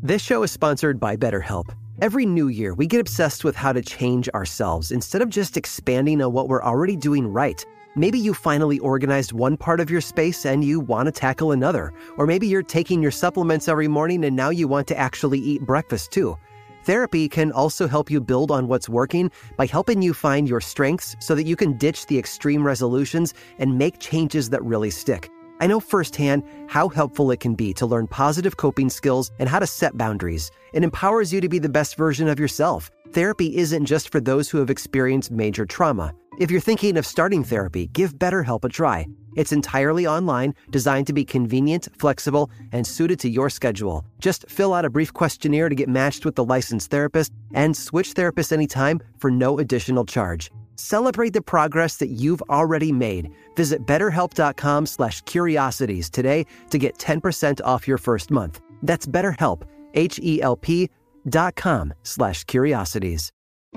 This show is sponsored by BetterHelp. Every new year, we get obsessed with how to change ourselves instead of just expanding on what we're already doing right. Maybe you finally organized one part of your space and you want to tackle another. Or maybe you're taking your supplements every morning and now you want to actually eat breakfast too. Therapy can also help you build on what's working by helping you find your strengths so that you can ditch the extreme resolutions and make changes that really stick. I know firsthand how helpful it can be to learn positive coping skills and how to set boundaries. It empowers you to be the best version of yourself. Therapy isn't just for those who have experienced major trauma. If you're thinking of starting therapy, give BetterHelp a try. It's entirely online, designed to be convenient, flexible, and suited to your schedule. Just fill out a brief questionnaire to get matched with the licensed therapist and switch therapists anytime for no additional charge. Celebrate the progress that you've already made. Visit BetterHelp.com/curiosities today to get 10% off your first month. That's BetterHelp, HELP.com/curiosities.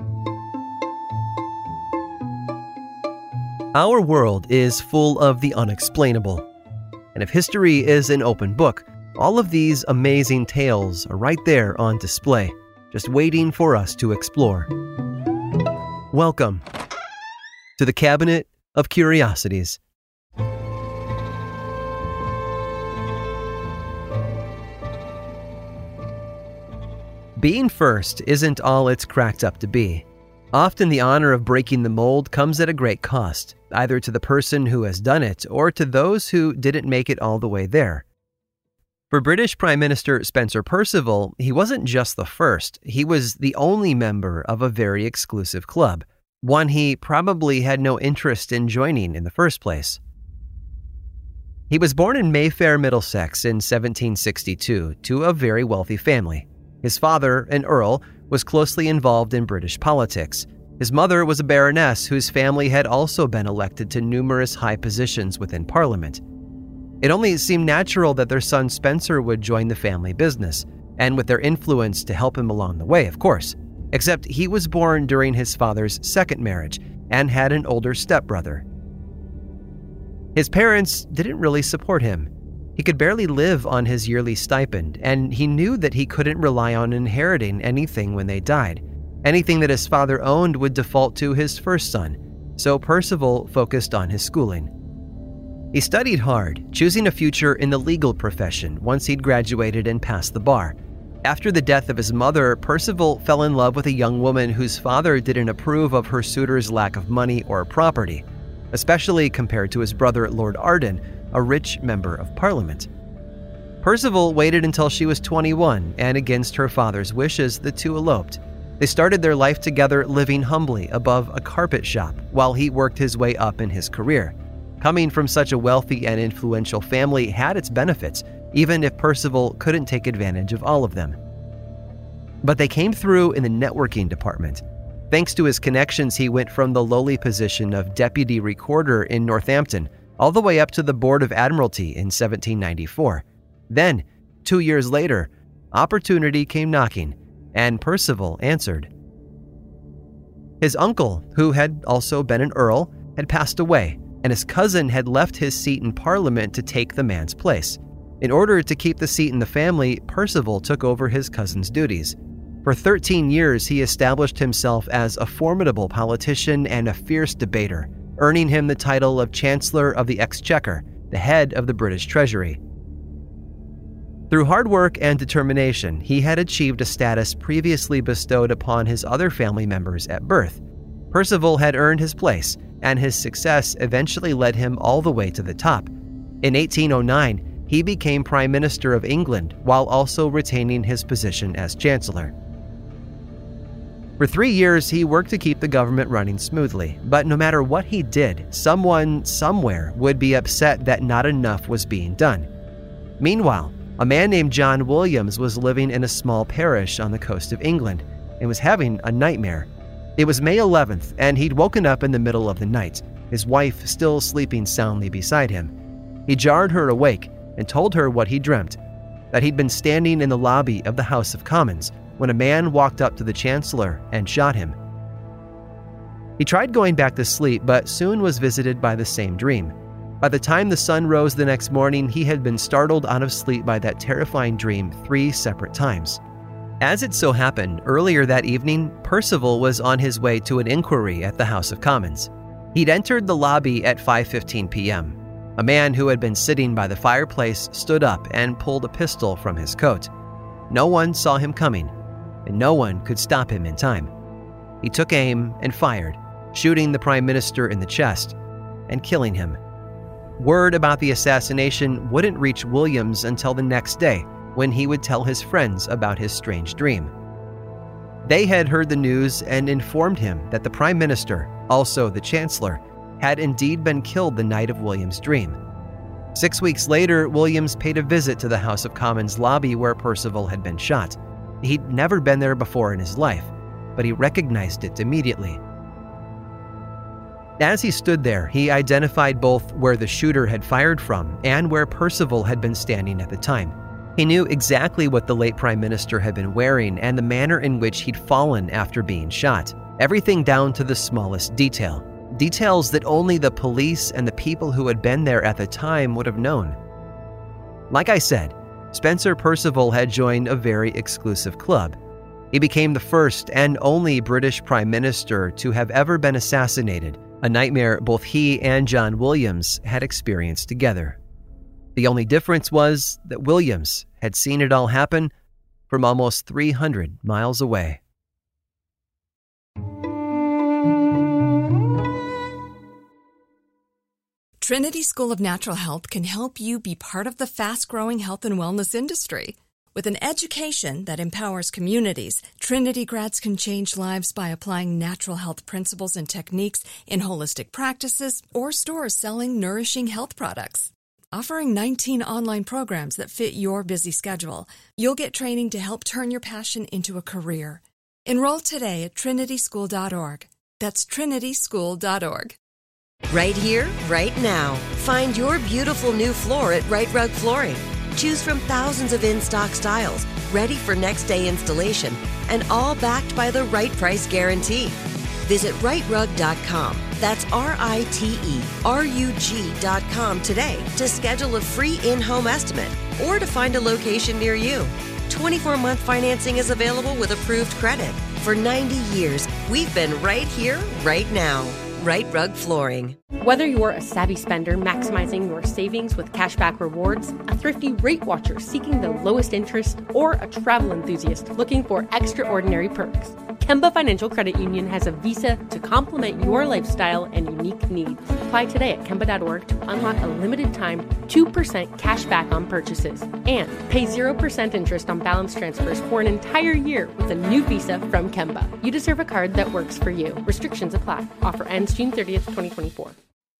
Our world is full of the unexplainable. And if history is an open book, all of these amazing tales are right there on display, just waiting for us to explore. Welcome to the Cabinet of Curiosities. Being first isn't all it's cracked up to be. Often the honor of breaking the mold comes at a great cost, either to the person who has done it or to those who didn't make it all the way there. For British Prime Minister Spencer Perceval, he wasn't just the first, he was the only member of a very exclusive club, one he probably had no interest in joining in the first place. He was born in Mayfair, Middlesex in 1762 to a very wealthy family. His father, an earl, was closely involved in British politics. His mother was a baroness whose family had also been elected to numerous high positions within Parliament. It only seemed natural that their son Spencer would join the family business, and with their influence to help him along the way, of course. Except he was born during his father's second marriage and had an older stepbrother. His parents didn't really support him. He could barely live on his yearly stipend, and he knew that he couldn't rely on inheriting anything when they died. Anything that his father owned would default to his first son, so Perceval focused on his schooling. He studied hard, choosing a future in the legal profession once he'd graduated and passed the bar. After the death of his mother, Perceval fell in love with a young woman whose father didn't approve of her suitor's lack of money or property, especially compared to his brother Lord Arden, a rich member of Parliament. Perceval waited until she was 21, and against her father's wishes, the two eloped. They started their life together, living humbly above a carpet shop while he worked his way up in his career. Coming from such a wealthy and influential family had its benefits, even if Perceval couldn't take advantage of all of them. But they came through in the networking department. Thanks to his connections, he went from the lowly position of deputy recorder in Northampton all the way up to the Board of Admiralty in 1794. Then, 2 years later, opportunity came knocking, and Perceval answered. His uncle, who had also been an earl, had passed away, and his cousin had left his seat in Parliament to take the man's place. In order to keep the seat in the family, Perceval took over his cousin's duties. For 13 years, he established himself as a formidable politician and a fierce debater, earning him the title of Chancellor of the Exchequer, the head of the British Treasury. Through hard work and determination, he had achieved a status previously bestowed upon his other family members at birth. Perceval had earned his place, and his success eventually led him all the way to the top. In 1809, he became Prime Minister of England while also retaining his position as Chancellor. For 3 years, he worked to keep the government running smoothly, but no matter what he did, someone somewhere would be upset that not enough was being done. Meanwhile, a man named John Williams was living in a small parish on the coast of England and was having a nightmare. It was May 11th, and he'd woken up in the middle of the night, his wife still sleeping soundly beside him. He jarred her awake and told her what he dreamt, that he'd been standing in the lobby of the House of Commons when a man walked up to the Chancellor and shot him. He tried going back to sleep, but soon was visited by the same dream. By the time the sun rose the next morning, he had been startled out of sleep by that terrifying dream 3 separate times. As it so happened, earlier that evening, Percival was on his way to an inquiry at the House of Commons. He'd entered the lobby at 5:15 p.m. A man who had been sitting by the fireplace stood up and pulled a pistol from his coat. No one saw him coming, and no one could stop him in time. He took aim and fired, shooting the Prime Minister in the chest and killing him. Word about the assassination wouldn't reach Williams until the next day, when he would tell his friends about his strange dream. They had heard the news and informed him that the Prime Minister, also the Chancellor, had indeed been killed the night of Williams' dream. 6 weeks later, Williams paid a visit to the House of Commons lobby where Percival had been shot. He'd never been there before in his life, but he recognized it immediately. As he stood there, he identified both where the shooter had fired from and where Percival had been standing at the time. He knew exactly what the late Prime Minister had been wearing and the manner in which he'd fallen after being shot. Everything down to the smallest detail. Details that only the police and the people who had been there at the time would have known. Like I said, Spencer Perceval had joined a very exclusive club. He became the first and only British Prime Minister to have ever been assassinated, a nightmare both he and John Williams had experienced together. The only difference was that Williams had seen it all happen from almost 300 miles away. Trinity School of Natural Health can help you be part of the fast-growing health and wellness industry. With an education that empowers communities, Trinity grads can change lives by applying natural health principles and techniques in holistic practices or stores selling nourishing health products. Offering 19 online programs that fit your busy schedule, you'll get training to help turn your passion into a career. Enroll today at trinityschool.org. That's trinityschool.org. Right here, right now. Find your beautiful new floor at Right Rug Flooring. Choose from thousands of in-stock styles, ready for next day installation, and all backed by the right price guarantee. Visit rightrug.com. That's RITERUG.com today to schedule a free in-home estimate or to find a location near you. 24-month financing is available with approved credit. For 90 years, we've been right here, right now. Right Rug Flooring. Whether you're a savvy spender maximizing your savings with cashback rewards, a thrifty rate watcher seeking the lowest interest, or a travel enthusiast looking for extraordinary perks, Kemba Financial Credit Union has a visa to complement your lifestyle and unique needs. Apply today at Kemba.org to unlock a limited time 2% cash back on purchases and pay 0% interest on balance transfers for an entire year with a new visa from Kemba. You deserve a card that works for you. Restrictions apply. Offer ends June 30th, 2024.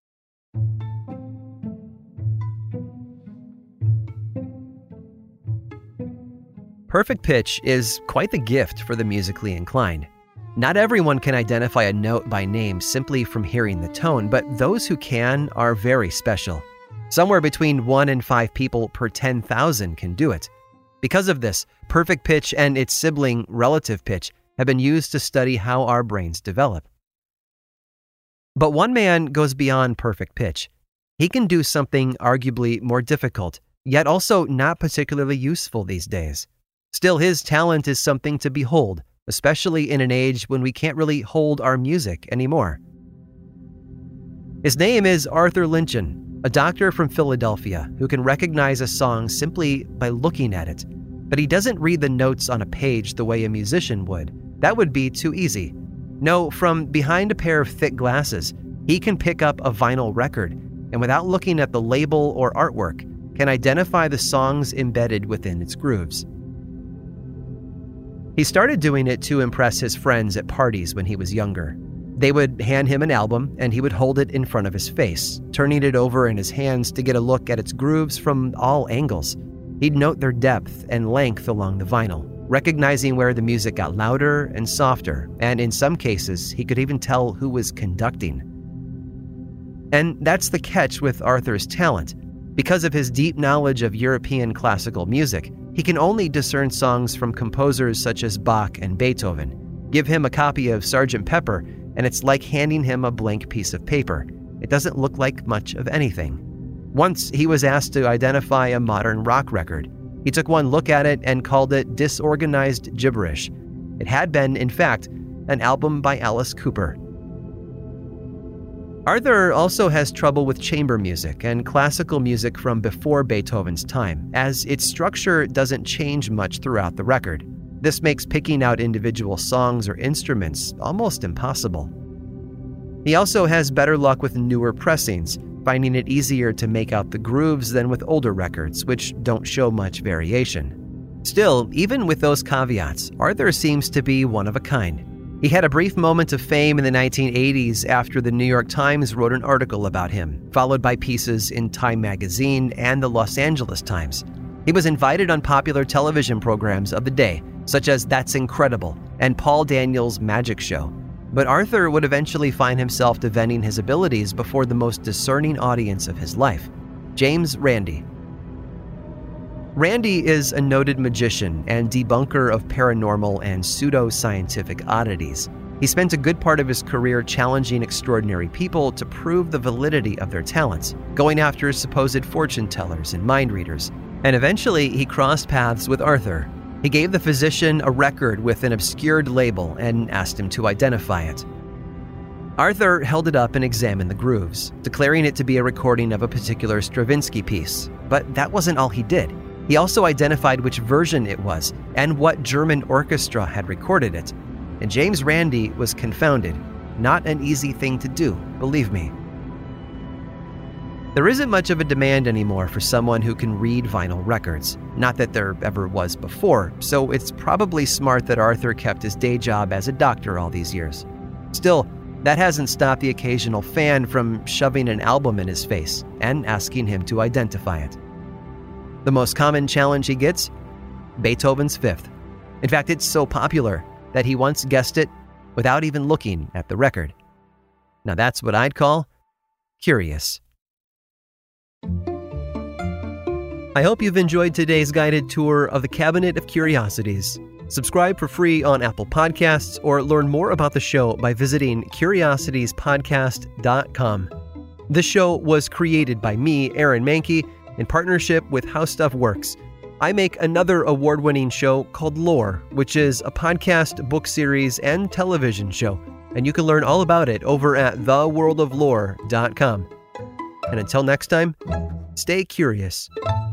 Perfect pitch is quite the gift for the musically inclined. Not everyone can identify a note by name simply from hearing the tone, but those who can are very special. Somewhere between 1 and 5 people per 10,000 can do it. Because of this, perfect pitch and its sibling relative pitch have been used to study how our brains develop. But one man goes beyond perfect pitch. He can do something arguably more difficult, yet also not particularly useful these days. Still, his talent is something to behold, especially in an age when we can't really hold our music anymore. His name is Arthur Lynchen, a doctor from Philadelphia who can recognize a song simply by looking at it. But he doesn't read the notes on a page the way a musician would. That would be too easy. No, from behind a pair of thick glasses, he can pick up a vinyl record and without looking at the label or artwork, can identify the songs embedded within its grooves. He started doing it to impress his friends at parties when he was younger. They would hand him an album and he would hold it in front of his face, turning it over in his hands to get a look at its grooves from all angles. He'd note their depth and length along the vinyl, recognizing where the music got louder and softer, and in some cases, he could even tell who was conducting. And that's the catch with Arthur's talent. Because of his deep knowledge of European classical music, he can only discern songs from composers such as Bach and Beethoven. Give him a copy of Sgt. Pepper, and it's like handing him a blank piece of paper. It doesn't look like much of anything. Once he was asked to identify a modern rock record. He took one look at it and called it disorganized gibberish. It had been, in fact, an album by Alice Cooper. Arthur also has trouble with chamber music and classical music from before Beethoven's time, as its structure doesn't change much throughout the record. This makes picking out individual songs or instruments almost impossible. He also has better luck with newer pressings, finding it easier to make out the grooves than with older records, which don't show much variation. Still, even with those caveats, Arthur seems to be one of a kind. He had a brief moment of fame in the 1980s after the New York Times wrote an article about him, followed by pieces in Time magazine and the Los Angeles Times. He was invited on popular television programs of the day, such as That's Incredible and Paul Daniels' Magic Show. But Arthur would eventually find himself defending his abilities before the most discerning audience of his life, James Randi. Randi is a noted magician and debunker of paranormal and pseudo-scientific oddities. He spent a good part of his career challenging extraordinary people to prove the validity of their talents, going after supposed fortune tellers and mind readers. And eventually, he crossed paths with Arthur. He gave the physician a record with an obscured label and asked him to identify it. Arthur held it up and examined the grooves, declaring it to be a recording of a particular Stravinsky piece. But that wasn't all he did. He also identified which version it was and what German orchestra had recorded it. And James Randi was confounded. Not an easy thing to do, believe me. There isn't much of a demand anymore for someone who can read vinyl records. Not that there ever was before, so it's probably smart that Arthur kept his day job as a doctor all these years. Still, that hasn't stopped the occasional fan from shoving an album in his face and asking him to identify it. The most common challenge he gets? Beethoven's Fifth. In fact, it's so popular that he once guessed it without even looking at the record. Now that's what I'd call curious. I hope you've enjoyed today's guided tour of the Cabinet of Curiosities. Subscribe for free on Apple Podcasts or learn more about the show by visiting curiositiespodcast.com. This show was created by me, Aaron Mahnke, in partnership with How Stuff Works. I make another award-winning show called Lore, which is a podcast, book series, and television show, and you can learn all about it over at theworldoflore.com. And until next time, stay curious.